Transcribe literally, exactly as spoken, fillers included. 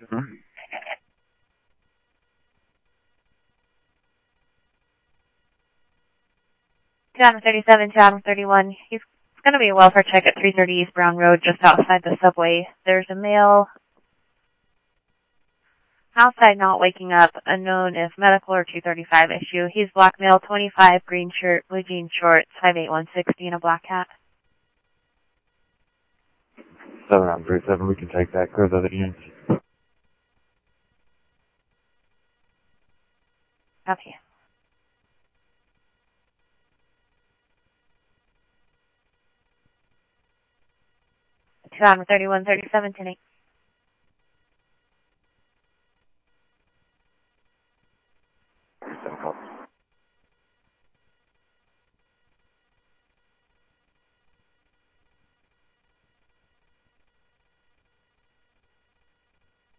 Mm-hmm. two Adam thirty-seven, two Adam thirty-one. He's going to be a welfare check at three thirty East Brown Road, just outside the subway. There's a male outside not waking up, unknown if medical or two thirty-five issue. He's black male, twenty-five, green shirt, blue jean shorts, five eight one sixty, and a black hat. seven Adam thirty-seven, we can take that. Clear the other units. Copy. two Adam thirty-one, thirty-seven, ten eight.